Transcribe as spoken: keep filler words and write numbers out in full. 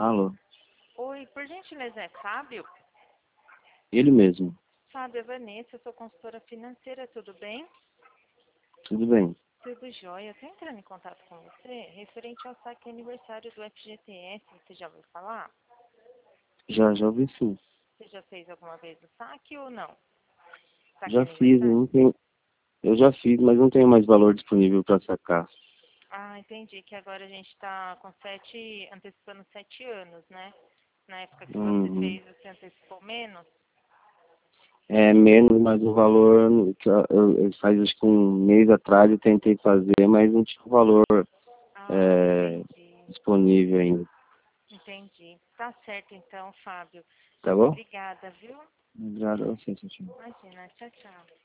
Alô, Oi, por gentileza, é Fábio? ele mesmo. Fábio, é Vanessa, eu sou consultora financeira, tudo bem? Tudo bem? Tudo jóia. Eu tô entrando em contato com você referente ao saque aniversário do F G T S, você já ouviu falar? Já, já ouvi sim. Você já fez alguma vez o saque ou não? Saque Já fiz, eu aniversário? não tenho, eu já fiz, mas não tenho mais valor disponível para sacar. Ah, entendi, que agora a gente tá com sete, antecipando sete anos, né? Na época que você Uhum. fez, você antecipou menos? É menos, mas o valor, que eu, eu, eu faz acho que um mês atrás eu tentei fazer, mas não tinha o valor Ah, é, entendi. disponível ainda. Entendi. Tá certo então, Fábio. Tá bom? Obrigada, viu? Obrigado a você, Tio. Imagina. Tchau, tchau.